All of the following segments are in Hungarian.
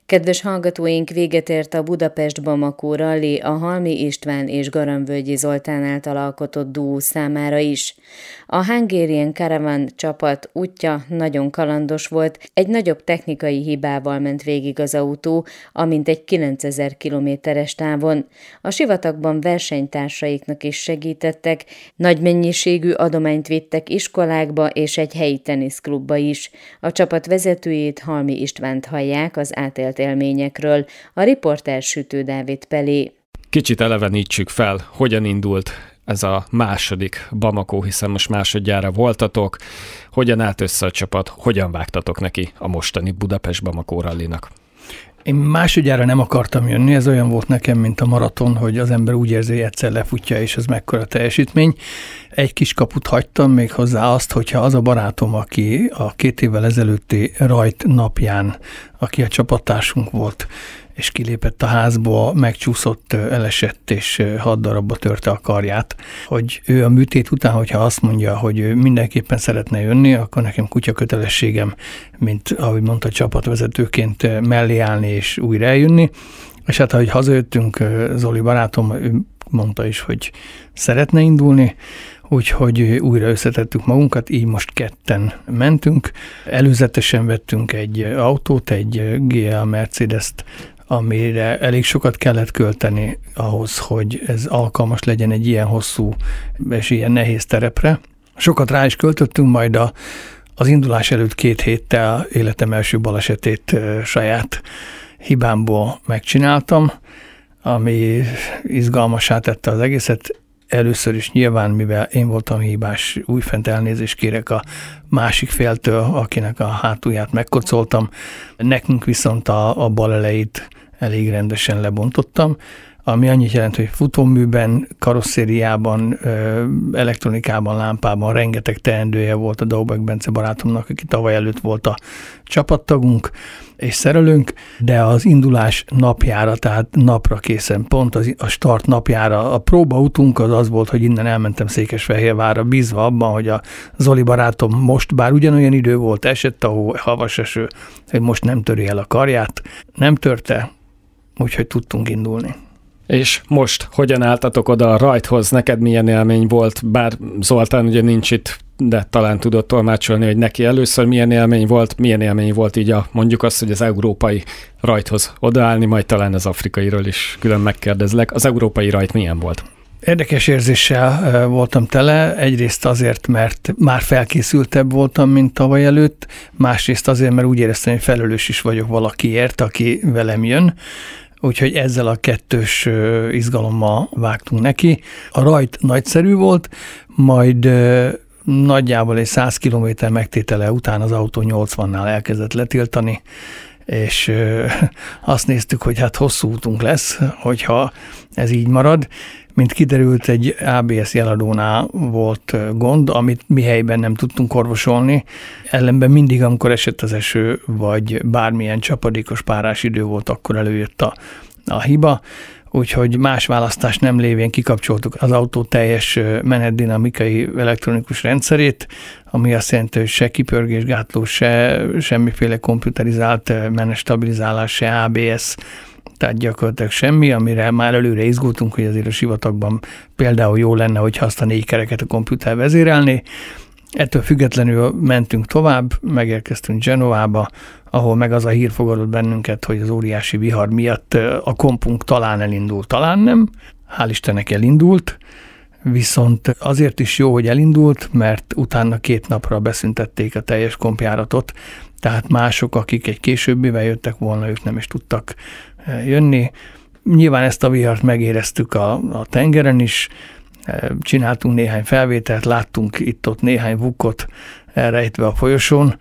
Kedves hallgatóink, véget ért a Budapest-Bamako rally a Halmi István és Garamvölgyi Zoltán által alkotott duó számára is. A Hungarian Caravan csapat útja nagyon kalandos volt, egy nagyobb technikai hibával ment végig az autó, amint egy 9000 kilométeres távon. A sivatagban versenytársaiknak is segítettek, nagy mennyiségű adományt vittek iskolákba és egy helyi teniszklubba is. A csapat vezetőjét, Halmi Istvánt hallják az átélt élményekről. A riporter Sütő Dávid Pelé. Kicsit elevenítsük fel, hogyan indult ez a második Bamako, hiszen most másodjára voltatok. Hogyan állt össze a csapat, hogyan vágtatok neki a mostani Budapest-Bamako rallinak? Én másodjára nem akartam jönni, ez olyan volt nekem, mint a maraton, hogy az ember úgy érzi, hogy egyszer lefutja, és ez mekkora teljesítmény. Egy kis kaput hagytam még hozzá azt, hogyha az a barátom, aki a 2 évvel ezelőtti rajt napján, aki a csapattársunk volt, és kilépett a házból, megcsúszott, elesett, és 6 darabba törte a karját, hogy ő a műtét után, hogyha azt mondja, hogy ő mindenképpen szeretne jönni, akkor nekem kutya kötelességem, mint ahogy mondta, csapatvezetőként mellé állni és újra eljönni. És hát, ahogy hazajöttünk, Zoli barátom, ő mondta is, hogy szeretne indulni, úgyhogy újra összetettük magunkat, így most ketten mentünk. Előzetesen vettünk egy autót, egy GL Mercedes-t, amire elég sokat kellett költeni ahhoz, hogy ez alkalmas legyen egy ilyen hosszú és ilyen nehéz terepre. Sokat rá is költöttünk, majd az indulás előtt 2 héttel életem első balesetét saját hibámból megcsináltam, ami izgalmassá tette az egészet. Először is nyilván, mivel én voltam hibás, újfent elnézést kérek a másik féltől, akinek a hátulját megkocoltam. Nekünk viszont a bal elejét elég rendesen lebontottam, ami annyit jelent, hogy futóműben, karosszériában, elektronikában, lámpában rengeteg teendője volt a Daubek Bence barátomnak, aki tavaly előtt volt a csapattagunk és szerelőnk, de az indulás napjára, tehát napra készen, pont a start napjára a próbautunk az volt, hogy innen elmentem Székesfehérvárra, bízva abban, hogy a Zoli barátom most, bár ugyanolyan idő volt, esett a hó, havas eső, hogy most nem töri el a karját. Nem törte, úgyhogy tudtunk indulni. És most hogyan álltatok oda a rajthoz? Neked milyen élmény volt? Bár Zoltán ugye nincs itt, de talán tudott tolmácsolni, hogy neki először milyen élmény volt így mondjuk azt, hogy az európai rajthoz odaállni, majd talán az afrikairól is külön megkérdezlek. Az európai rajt milyen volt? Érdekes érzéssel voltam tele, egyrészt azért, mert már felkészültebb voltam, mint tavaly előtt, másrészt azért, mert úgy éreztem, hogy felelős is vagyok valakiért, aki velem jön. Úgyhogy ezzel a kettős izgalommal vágtunk neki. A rajt nagyszerű volt, majd nagyjából egy 100 kilométer megtétele után az autó 80-nál elkezdett letiltani, és azt néztük, hogy hát hosszú útunk lesz, hogyha ez így marad. Mint kiderült, egy ABS jeladónál volt gond, amit mi helyben nem tudtunk orvosolni. Ellenben mindig, amikor esett az eső, vagy bármilyen csapadékos párás idő volt, akkor előjött a hiba. Úgyhogy más választás nem lévén kikapcsoltuk az autó teljes menetdinamikai elektronikus rendszerét, ami azt jelenti, hogy se kipörgésgátló, se semmiféle komputerizált menetstabilizálás, se ABS, tehát gyakorlatilag semmi, amire már előre izgultunk, hogy azért a sivatagban például jó lenne, hogyha azt a 4 kereket a komputer vezérelné. Ettől függetlenül mentünk tovább, megérkeztünk Genovába, ahol meg az a hír fogadott bennünket, hogy az óriási vihar miatt a kompunk talán elindult, talán nem. Hál' Istennek elindult, viszont azért is jó, hogy elindult, mert utána 2 napra beszüntették a teljes kompjáratot, tehát mások, akik egy későbbivel jöttek volna, ők nem is tudtak jönni. Nyilván ezt a vihart megéreztük a tengeren is, csináltunk néhány felvételt, láttunk itt-ott néhány vukkot elrejtve a folyosón,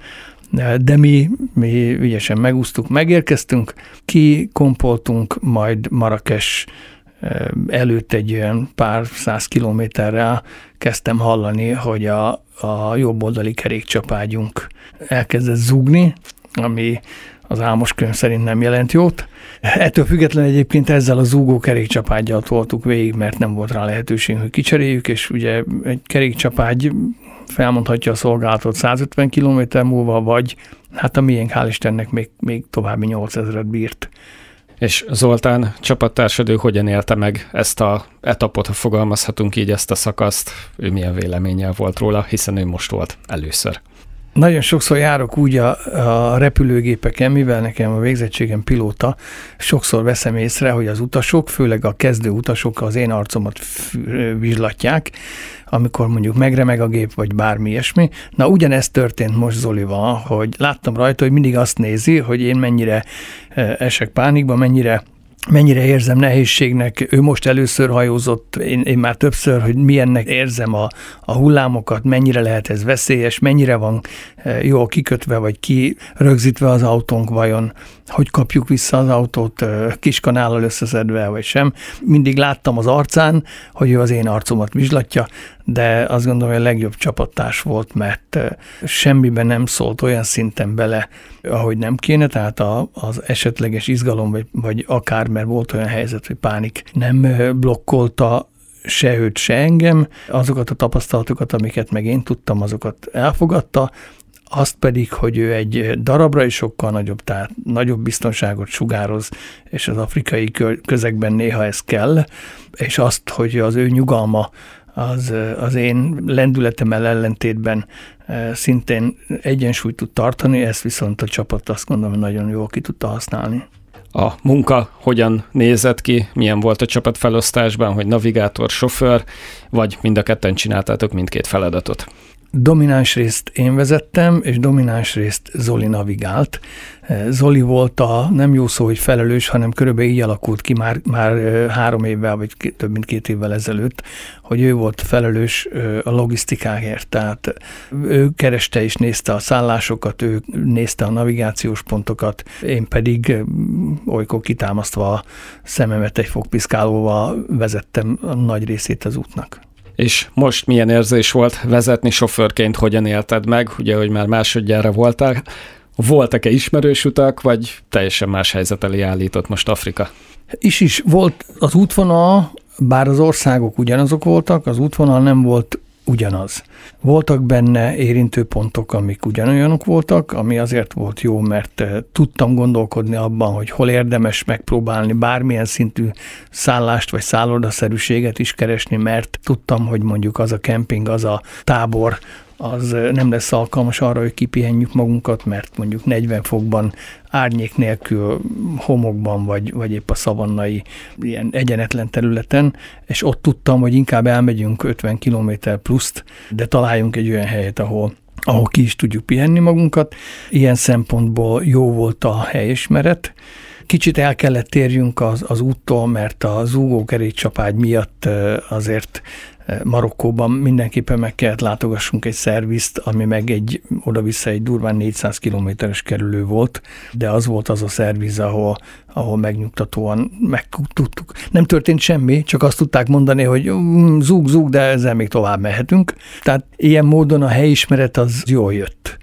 de mi ügyesen megúsztuk, megérkeztünk, kikompoltunk, majd Marrakes előtt egy olyan pár 100 kilométerrel kezdtem hallani, hogy a jobboldali kerékcsapágyunk elkezdett zúgni, ami az álmos könyv szerint nem jelent jót. Ettől függetlenül egyébként ezzel a zúgó kerékcsapággyal toltuk végig, mert nem volt rá lehetőség, hogy kicseréljük, és ugye egy kerékcsapágy felmondhatja a szolgálatot 150 km múlva, vagy hát a miénk hál' Istennek még további 8000-et bírt. És Zoltán, csapattársad, ő hogyan élte meg ezt a etapot, ha fogalmazhatunk így, ezt a szakaszt? Ő milyen véleménnyel volt róla, hiszen ő most volt először. Nagyon sokszor járok úgy a repülőgépeken, mivel nekem a végzettségem pilóta, sokszor veszem észre, hogy az utasok, főleg a kezdő utasok az én arcomat vizslatják, amikor mondjuk megremeg a gép, vagy bármi ilyesmi. Na, ugyanezt történt most Zolival, hogy láttam rajta, hogy mindig azt nézi, hogy én mennyire esek pánikba, mennyire érzem nehézségnek. Ő most először hajózott, én már többször, hogy milyennek érzem a hullámokat, mennyire lehet ez veszélyes, mennyire van jól kikötve, vagy kirögzítve az autónk vajon, hogy kapjuk vissza az autót kiskanállal összeszedve, vagy sem. Mindig láttam az arcán, hogy ő az én arcomat vizslatja, de azt gondolom, hogy a legjobb csapattárs volt, mert semmiben nem szólt olyan szinten bele, ahogy nem kéne, tehát az esetleges izgalom, vagy akár, mert volt olyan helyzet, hogy pánik nem blokkolta se őt, se engem. Azokat a tapasztalatokat, amiket meg én tudtam, azokat elfogadta, azt pedig, hogy ő egy darabra is sokkal nagyobb, tehát nagyobb biztonságot sugároz, és az afrikai közegben néha ez kell, és azt, hogy az ő nyugalma az én lendületemmel ellentétben szintén egyensúlyt tud tartani, ezt viszont a csapat azt gondolom, nagyon jól ki tudta használni. A munka hogyan nézett ki, milyen volt a csapatfelosztásban, hogy navigátor, sofőr, vagy mind a ketten csináltátok mindkét feladatot? Domináns részt én vezettem, és domináns részt Zoli navigált. Zoli volt nem jó szó, hogy felelős, hanem körülbelül így alakult ki már 3 évvel, vagy több mint 2 évvel ezelőtt, hogy ő volt felelős a logisztikáért. Tehát ő kereste és nézte a szállásokat, ő nézte a navigációs pontokat, én pedig olykor kitámasztva a szememet egy fogpiszkálóval vezettem a nagy részét az útnak. És most milyen érzés volt vezetni sofőrként, hogyan élted meg? Ugye, hogy már másodjára voltál. Voltak-e ismerős utak, vagy teljesen más helyzet elé állított most Afrika? Is volt az útvonal, bár az országok ugyanazok voltak, az útvonal nem volt ugyanaz. Voltak benne érintőpontok, amik ugyanolyanok voltak, ami azért volt jó, mert tudtam gondolkodni abban, hogy hol érdemes megpróbálni bármilyen szintű szállást vagy szállodaszerűséget is keresni, mert tudtam, hogy mondjuk az a kemping, az a tábor, az nem lesz alkalmas arra, hogy kipihenjük magunkat, mert mondjuk 40 fokban, árnyék nélkül, homokban, vagy épp a szavannai ilyen egyenetlen területen, és ott tudtam, hogy inkább elmegyünk 50 km pluszt, de találjunk egy olyan helyet, ahol ki is tudjuk pihenni magunkat. Ilyen szempontból jó volt a helyismeret. Kicsit el kellett térjünk az úttól, mert a zúgókerékcsapágy miatt azért Marokkóban mindenképpen meg kellett látogassunk egy szervizt, ami meg oda-vissza egy durván 400 kilométeres kerülő volt, de az volt az a szerviz, ahol megnyugtatóan megtudtuk. Nem történt semmi, csak azt tudták mondani, hogy zúg, de ezzel még tovább mehetünk. Tehát ilyen módon a helyismeret az jól jött.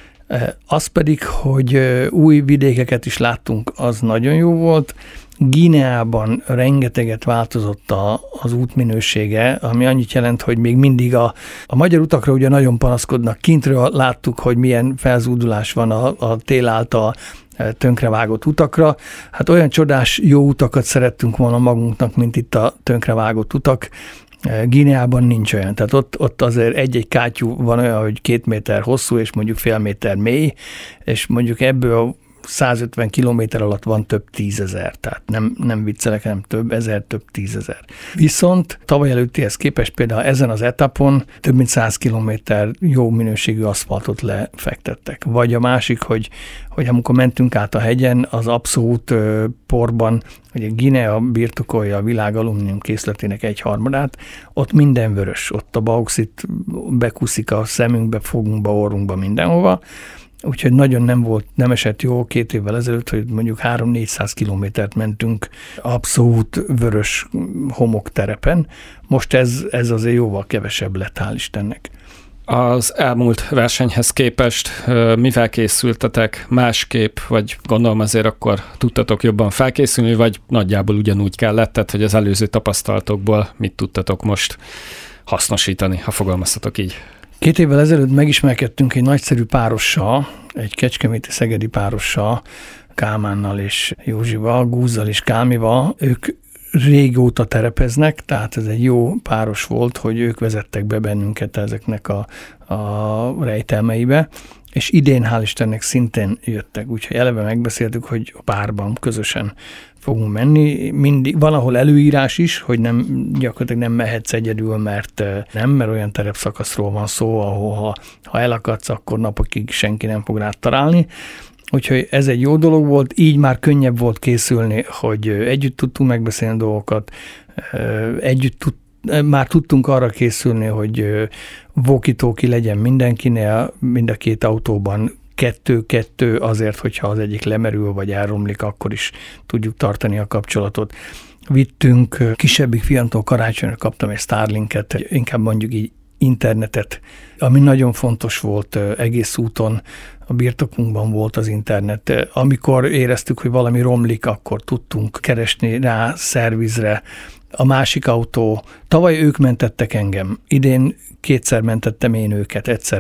Az pedig, hogy új vidékeket is láttunk, az nagyon jó volt. Guineában rengeteget változott az útminősége, ami annyit jelent, hogy még mindig a magyar utakra ugye nagyon panaszkodnak. Kintről láttuk, hogy milyen felzúdulás van a tél által tönkrevágott utakra. Hát olyan csodás jó utakat szerettünk volna magunknak, mint itt a tönkrevágott utak. Guineában nincs olyan. Tehát ott azért egy-egy kátyú van olyan, hogy 2 méter hosszú, és mondjuk fél méter mély, és mondjuk ebből 150 kilométer alatt van több 10 000, tehát nem viccelek, hanem több 1000, több 10 000. Viszont tavaly előttihez képest például ezen az etapon több mint 100 kilométer jó minőségű aszfaltot lefektettek. Vagy a másik, hogy amikor mentünk át a hegyen, az abszolút porban, ugye Guinea birtokolja a világ alumínium készletének 1/3, ott minden vörös, ott a bauxit bekuszik a szemünkbe, fogunkba, orrunkba, mindenhova. Úgyhogy nagyon nem esett jó 2 évvel ezelőtt, hogy mondjuk 300-400 kilométert mentünk abszolút vörös homokterepen. Most ez azért jóval kevesebb lett, hál' Istennek. Az elmúlt versenyhez képest mivel készültetek másképp, vagy gondolom azért akkor tudtatok jobban felkészülni, vagy nagyjából ugyanúgy kellett, tehát hogy az előző tapasztalatokból mit tudtatok most hasznosítani, ha fogalmaztatok így? 2 évvel ezelőtt megismerkedtünk egy nagyszerű párossal, egy kecskeméti-szegedi párossal, Kálmánnal és Józsival, Gúzzal és Kámival. Ők régóta terepeznek, tehát ez egy jó páros volt, hogy ők vezettek be bennünket ezeknek a rejtelmeibe, és idén hál' Istennek szintén jöttek, úgyhogy eleve megbeszéltük, hogy párban közösen fogunk menni. Mindig van, ahol előírás is, hogy gyakorlatilag nem mehetsz egyedül, mert olyan terepszakaszról van szó, ahol ha elakadsz, akkor napokig senki nem fog rád találni. Úgyhogy ez egy jó dolog volt, így már könnyebb volt készülni, hogy együtt tudtunk megbeszélni dolgokat, már tudtunk arra készülni, hogy walkie-talkie legyen mindenkinél, mind a 2 autóban 2-2, azért, hogyha az egyik lemerül vagy elromlik, akkor is tudjuk tartani a kapcsolatot. Vittünk kisebbik fiamtól karácsonyra kaptam egy Starlinket, inkább mondjuk így internetet, ami nagyon fontos volt egész úton, a birtokunkban volt az internet. Amikor éreztük, hogy valami romlik, akkor tudtunk keresni rá szervizre. A másik autó, tavaly ők mentettek engem, idén 2-szer mentettem én őket, egyszer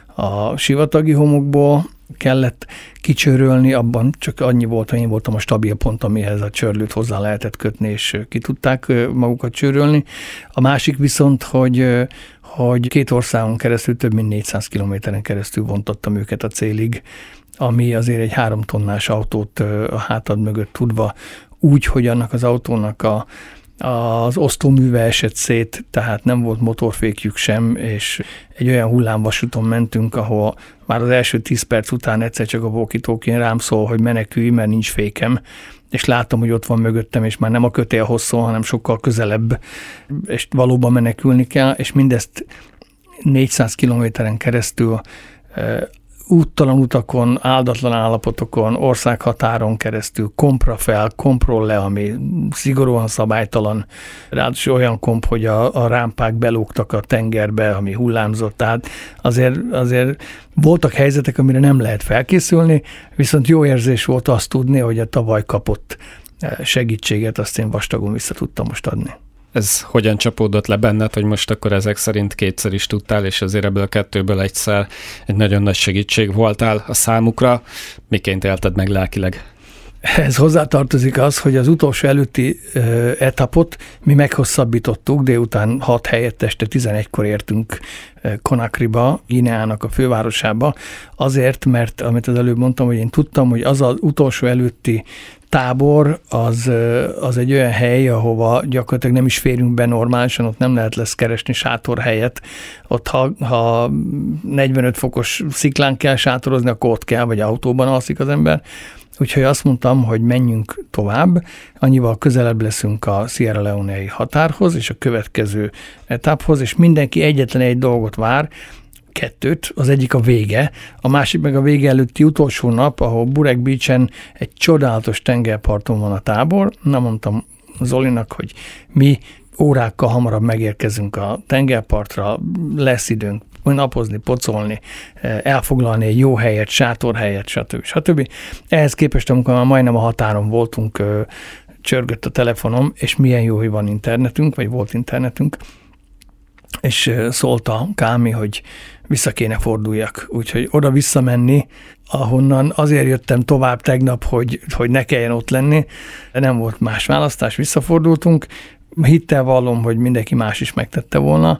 a sivatagi homokból kellett kicsőrölni, abban csak annyi volt, hogy én voltam a stabil pont, amihez a csörlőt hozzá lehetett kötni, és ki tudták magukat csőrölni. A másik viszont, hogy 2 országon keresztül, több mint 400 kilométeren keresztül vontottam őket a célig, ami azért egy 3 tonnás autót a hátad mögött tudva, úgy, hogy annak az autónak az osztóműve esett szét, tehát nem volt motorfékjük sem, és egy olyan hullámvasúton mentünk, ahol már az első 10 perc után egyszer csak a walkie-talkie rám szól, hogy menekülj, mert nincs fékem, és látom, hogy ott van mögöttem, és már nem a kötélhoz szól, hanem sokkal közelebb, és valóban menekülni kell, és mindezt 400 kilométeren keresztül úttalan utakon, áldatlan állapotokon, országhatáron keresztül, kompra fel, kompról le, ami szigorúan szabálytalan, ráadásul olyan komp, hogy a rámpák belógtak a tengerbe, ami hullámzott, tehát azért voltak helyzetek, amire nem lehet felkészülni, viszont jó érzés volt azt tudni, hogy a tavaly kapott segítséget azt én vastagon vissza tudtam most adni. Ez hogyan csapódott le benned, hogy most akkor ezek szerint 2-szer is tudtál, és azért ebből a 2-ből egyszer egy nagyon nagy segítség voltál a számukra. Miként élted meg lelkileg? Ez hozzátartozik az, hogy az utolsó előtti etapot mi meghosszabbítottuk, délután 6 helyett este 11-kor értünk Conakryba, Guineának a fővárosába, azért, mert amit az előbb mondtam, hogy én tudtam, hogy az az utolsó előtti tábor az egy olyan hely, ahova gyakorlatilag nem is férünk be normálisan, ott nem lehet lesz keresni sátorhelyet. Ott ha 45 fokos sziklán kell sátorozni, akkor ott kell, vagy autóban alszik az ember. Úgyhogy azt mondtam, hogy menjünk tovább, annyival közelebb leszünk a Sierra Leone-i határhoz, és a következő etaphoz, és mindenki egyetlen egy dolgot vár, 2, az egyik a vége, a másik meg a vége előtti utolsó nap, ahol Burek Beach-en egy csodálatos tengerparton van a tábor. Na, mondtam Zolinak, hogy mi órákkal hamarabb megérkezünk a tengerpartra, lesz időnk napozni, pocolni, elfoglalni egy jó helyet, sátorhelyet, stb. Ehhez képest, amikor már majdnem a határon voltunk, csörgött a telefonom, és milyen jó, hogy van internetünk, vagy volt internetünk, és szólt a Kámi, hogy vissza kéne forduljak. Úgyhogy oda visszamenni, ahonnan azért jöttem tovább tegnap, hogy ne kelljen ott lenni, de nem volt más választás, visszafordultunk. Hittel vallom, hogy mindenki más is megtette volna.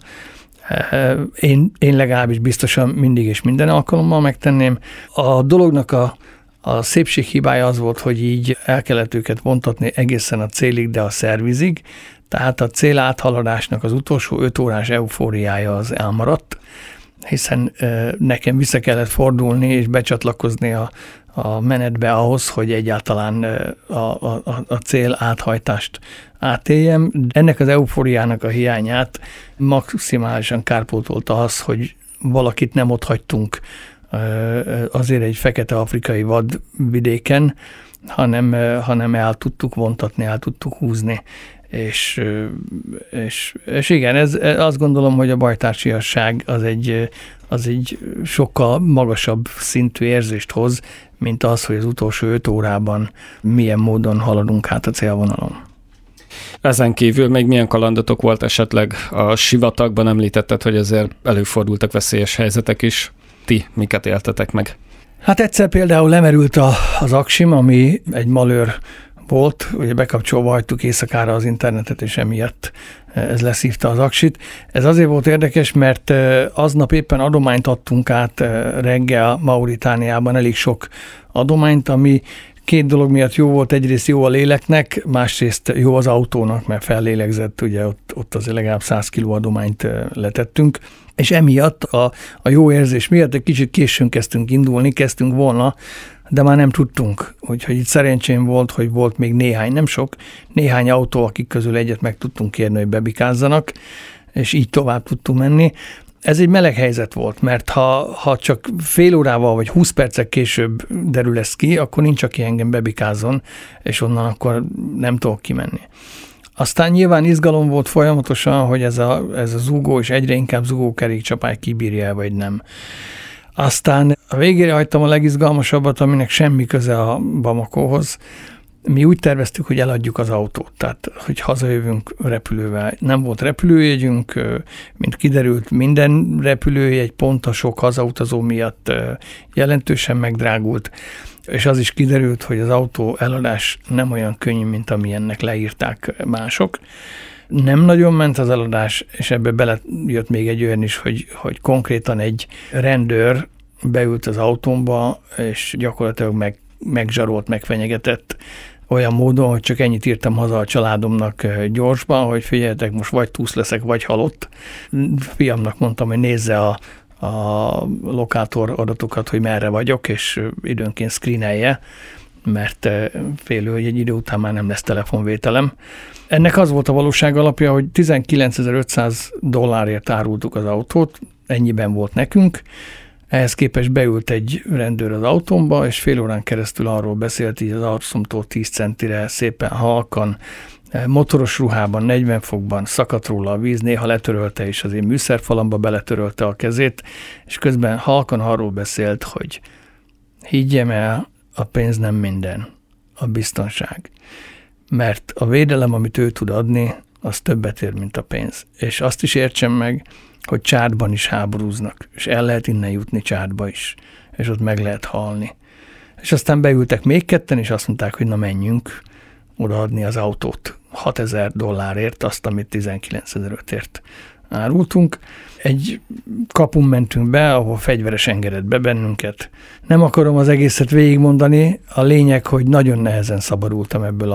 Én legalábbis biztosan mindig és minden alkalommal megtenném. A dolognak a szépség hibája az volt, hogy így el kellett őket vontatni egészen a célig, de a szervizig, tehát a cél áthaladásnak az utolsó 5 órás eufóriája az elmaradt, hiszen nekem vissza kellett fordulni és becsatlakozni a menetbe ahhoz, hogy egyáltalán a cél áthajtást átéljem. Ennek az eufóriának a hiányát maximálisan kárpótolta az, hogy valakit nem ott hagytunk azért egy fekete afrikai vadvidéken, hanem el tudtuk vontatni, el tudtuk húzni. És igen, azt gondolom, hogy a bajtársiasság az egy sokkal magasabb szintű érzést hoz, mint az, hogy az utolsó 5 órában milyen módon haladunk át a célvonalon. Ezen kívül még milyen kalandotok volt esetleg a sivatagban? Említetted, hogy azért előfordultak veszélyes helyzetek is. Ti miket éltetek meg? Hát egyszer például lemerült az Aksim, ami egy malőr volt, ugye bekapcsolva hagytuk éjszakára az internetet, és emiatt ez leszívta az Aksit. Ez azért volt érdekes, mert aznap éppen adományt adtunk át reggel Mauritániában, elég sok adományt, ami két dolog miatt jó volt, egyrészt jó a léleknek, másrészt jó az autónak, mert fellélegzett, ugye ott azért legalább 100 kiló adományt letettünk, és emiatt a jó érzés miatt egy kicsit későn kezdtünk volna, de már nem tudtunk. Úgyhogy itt szerencsém volt, hogy volt még néhány autó, akik közül egyet meg tudtunk kérni, hogy bebikázzanak, és így tovább tudtunk menni. Ez egy meleg helyzet volt, mert ha csak fél órával vagy 20 percek később derül ez ki, akkor nincs, aki engem bebikázzon, és onnan akkor nem tudok kimenni. Aztán nyilván izgalom volt folyamatosan, hogy ez a zúgó, és egyre inkább zúgó kerékcsapály kibírja, vagy nem. Aztán a végére hagytam a legizgalmasabbat, aminek semmi köze a Bamakóhoz. Mi úgy terveztük, hogy eladjuk az autót, tehát hogy hazajövünk repülővel. Nem volt repülőjegyünk, mint kiderült, minden repülőjegy pont a sok hazautazó miatt jelentősen megdrágult, és az is kiderült, hogy az autó eladás nem olyan könnyű, mint amilyennek leírták mások. Nem nagyon ment az eladás, és ebbe belejött még egy olyan is, hogy konkrétan egy rendőr beült az autómba, és gyakorlatilag megzsarolt, megfenyegetett olyan módon, hogy csak ennyit írtam haza a családomnak gyorsban, hogy figyeljetek, most vagy túsz leszek, vagy halott. Fiamnak mondtam, hogy nézze a lokátor adatokat, hogy merre vagyok, és időnként screenelje, mert félő, hogy egy idő után már nem lesz telefonvételem. Ennek az volt a valóság alapja, hogy $19.500 árultuk az autót, ennyiben volt nekünk. Ehhez képest beült egy rendőr az autómba, és fél órán keresztül arról beszélt, így az arcomtól 10 centire szépen halkan, motoros ruhában, 40 fokban, szakadt róla a víz, néha letörölte, és az én műszerfalamba beletörölte a kezét, és közben halkan arról beszélt, hogy higgyem el, a pénz nem minden, a biztonság. Mert a védelem, amit ő tud adni, az többet ér, mint a pénz. És azt is értsem meg, hogy Csádban is háborúznak, és el lehet innen jutni Csádba is, és ott meg lehet halni. És aztán beültek még ketten, és azt mondták, hogy na menjünk odaadni az autót $6,000 azt, amit 19.500-ért árultunk. Egy kapun mentünk be, ahol fegyveres engedett be bennünket. Nem akarom az egészet végigmondani, a lényeg, hogy nagyon nehezen szabadultam ebből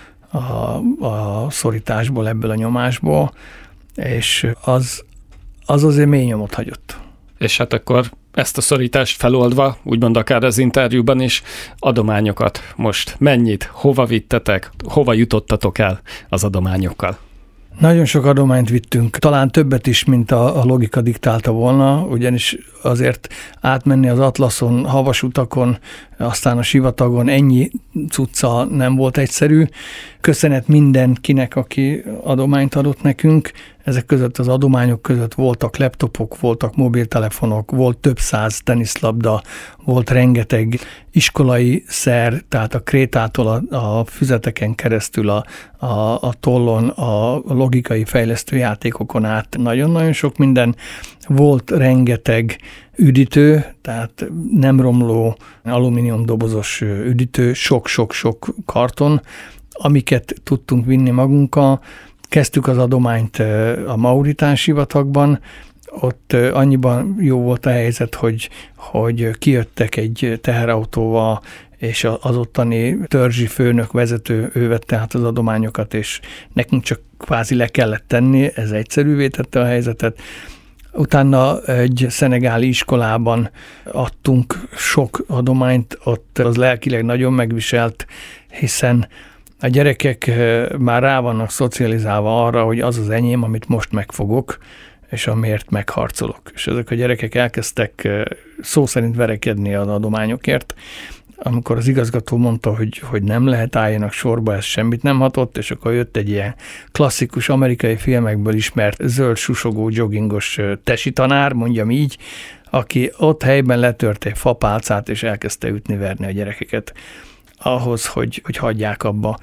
a szorításból, ebből a nyomásból, és az azért mély nyomot hagyott. És hát akkor ezt a szorítást feloldva, úgymond akár az interjúban is, adományokat most mennyit, hova vittetek, hova jutottatok el az adományokkal? Nagyon sok adományt vittünk, talán többet is, mint a logika diktálta volna, ugyanis azért átmenni az Atlaszon, havasutakon, aztán a sivatagon ennyi cucca nem volt egyszerű. Köszönet mindenkinek, aki adományt adott nekünk. Ezek között az adományok között voltak laptopok, voltak mobiltelefonok, volt több 100 teniszlabda, volt rengeteg iskolai szer, tehát a krétától a füzeteken keresztül a tollon, a logikai fejlesztő játékokon át nagyon-nagyon sok minden. Volt rengeteg üdítő, tehát nem romló alumínium dobozos üdítő, sok-sok-sok karton, amiket tudtunk vinni magunkkal. Kezdtük az adományt a Mauritán sivatagban, ott annyiban jó volt a helyzet, hogy kijöttek egy teherautóval, és az ottani törzsi főnök, vezető, ő vette át az adományokat, és nekünk csak kvázi le kellett tenni, ez egyszerűvé tette a helyzetet. Utána egy szenegáli iskolában adtunk sok adományt, ott az lelkileg nagyon megviselt, hiszen a gyerekek már rá vannak szocializálva arra, hogy az az enyém, amit most megfogok, és amiért megharcolok. És ezek a gyerekek elkezdtek szó szerint verekedni az adományokért. Amikor az igazgató mondta, hogy nem lehet, álljanak sorba, ez semmit nem hatott, és akkor jött egy ilyen klasszikus amerikai filmekből ismert zöld susogó joggingos tesi tanár, mondjam így, aki ott helyben letörte egy fapálcát, és elkezdte ütni-verni a gyerekeket ahhoz, hogy hagyják abba.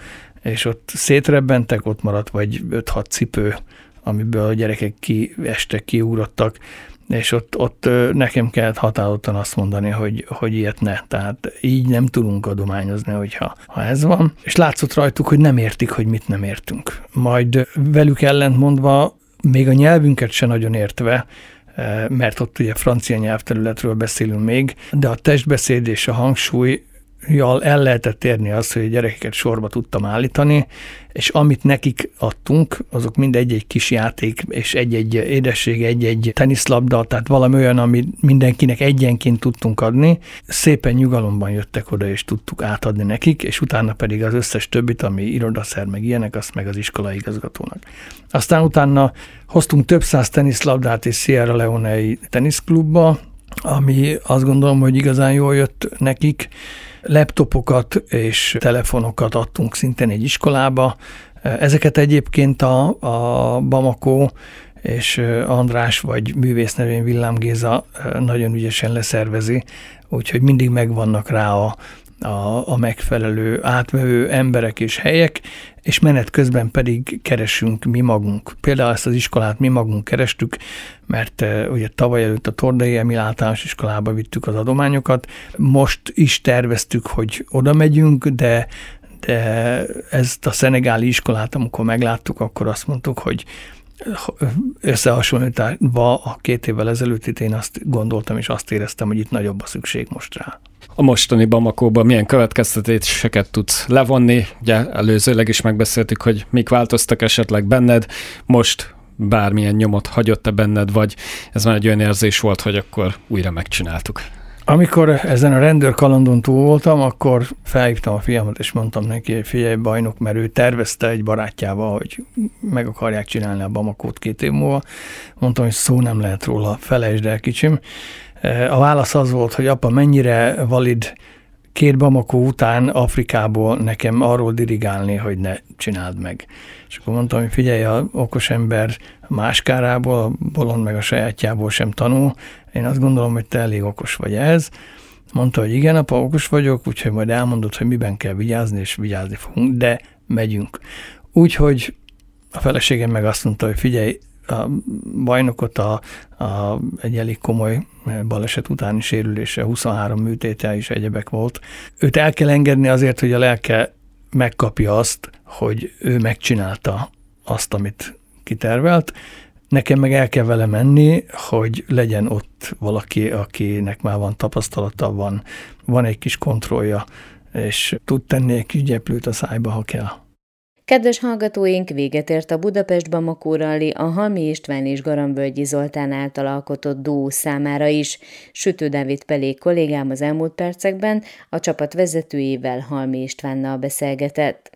és ott szétrebbentek, ott maradt vagy 5-6 cipő, amiből a gyerekek kiestek, kiugrottak, és ott nekem kellett határozottan azt mondani, hogy ilyet ne. Tehát így nem tudunk adományozni, hogyha ez van. És látszott rajtuk, hogy nem értik, hogy mit nem értünk. Majd velük ellentmondva, még a nyelvünket se nagyon értve, mert ott ugye francia nyelvterületről beszélünk még, de a testbeszéd és a hangsúlyjal el lehetett érni azt, hogy a gyerekeket sorba tudtam állítani, és amit nekik adtunk, azok mind egy-egy kis játék, és egy-egy édesség, egy-egy teniszlabda, tehát valami olyan, amit mindenkinek egyenként tudtunk adni. Szépen nyugalomban jöttek oda, és tudtuk átadni nekik, és utána pedig az összes többit, ami irodaszer, meg ilyenek, azt meg az iskolai igazgatónak. Aztán utána hoztunk több száz teniszlabdát és Sierra Leone-i teniszklubba, ami azt gondolom, hogy igazán jól jött nekik. Laptopokat és telefonokat adtunk szintén egy iskolába. Ezeket egyébként a Bamako és András vagy művész nevén Villám Géza nagyon ügyesen leszervezi, úgyhogy mindig megvannak rá a megfelelő átvevő emberek és helyek, és menet közben pedig keresünk mi magunk. Például ezt az iskolát mi magunk kerestük, mert ugye tavaly előtt a Tordai Emil általános iskolába vittük az adományokat. Most is terveztük, hogy oda megyünk, de ezt a szenegáli iskolát, amikor megláttuk, akkor azt mondtuk, hogy összehasonlítva a 2 évvel ezelőtt én azt gondoltam, és azt éreztem, hogy itt nagyobb a szükség most rá. A mostani Bamakóban milyen következtetéseket tudsz levonni? Ugye előzőleg is megbeszéltük, hogy mik változtak esetleg benned, most bármilyen nyomot hagyott-e benned, vagy ez már egy olyan érzés volt, hogy akkor újra megcsináltuk? Amikor ezen a rendőrkalandon túl voltam, akkor felhívtam a fiamat, és mondtam neki, hogy figyelj bajnok, mert ő tervezte egy barátjával, hogy meg akarják csinálni a Bamakót 2 év múlva. Mondtam, hogy szó nem lehet róla, felejtsd el, kicsim. A válasz az volt, hogy apa, mennyire valid 2 Bamako után Afrikából nekem arról dirigálni, hogy ne csináld meg. És akkor mondtam, hogy figyelj, a okos ember máskárából, a bolond meg a sajátjából sem tanul. Én azt gondolom, hogy te elég okos vagy ehhez. Mondta, hogy igen, apa, okos vagyok, úgyhogy majd elmondod, hogy miben kell vigyázni, és vigyázni fogunk, de megyünk. Úgyhogy a feleségem meg azt mondta, hogy figyelj, a bajnokot egy elég komoly baleset utáni sérülése, 23 műtéte is egyebek volt. Őt el kell engedni azért, hogy a lelke megkapja azt, hogy ő megcsinálta azt, amit kitervelt. Nekem meg el kell vele menni, hogy legyen ott valaki, akinek már van tapasztalata, van egy kis kontrollja, és tud tenni egy kis gyeplőt a szájba, ha kell. Kedves hallgatóink, véget ért a Budapest Bamako Rally a Halmi István és Garambölgyi Zoltán által alkotott duó számára is. Sütő Dávid Pelé kollégám az elmúlt percekben a csapat vezetőjével, Halmi Istvánnal beszélgetett.